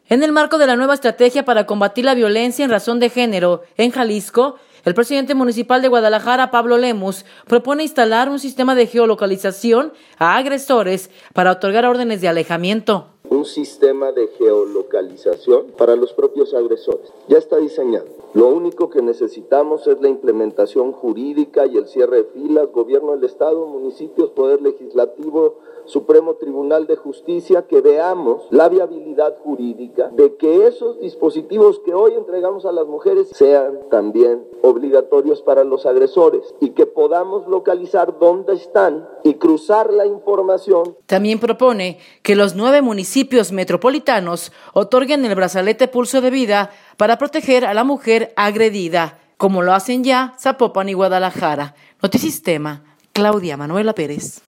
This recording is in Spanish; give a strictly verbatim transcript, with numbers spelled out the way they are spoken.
En el marco de la nueva estrategia para combatir la violencia en razón de género en Jalisco, el presidente municipal de Guadalajara, Pablo Lemus, propone instalar un sistema de geolocalización a agresores para otorgar órdenes de alejamiento. Un sistema de geolocalización para los propios agresores. Ya está diseñado. Lo único que necesitamos es la implementación jurídica y el cierre de filas, gobierno del Estado, municipios, Poder Legislativo, Supremo Tribunal de Justicia, que veamos la viabilidad jurídica de que esos dispositivos que hoy entregamos a las mujeres sean también obligatorios para los agresores y que podamos localizar dónde están y cruzar la información. También propone que los nueve municipios metropolitanos otorguen el brazalete Pulso de Vida para proteger a la mujer agredida, como lo hacen ya Zapopan y Guadalajara. Notisistema, Claudia Manuela Pérez.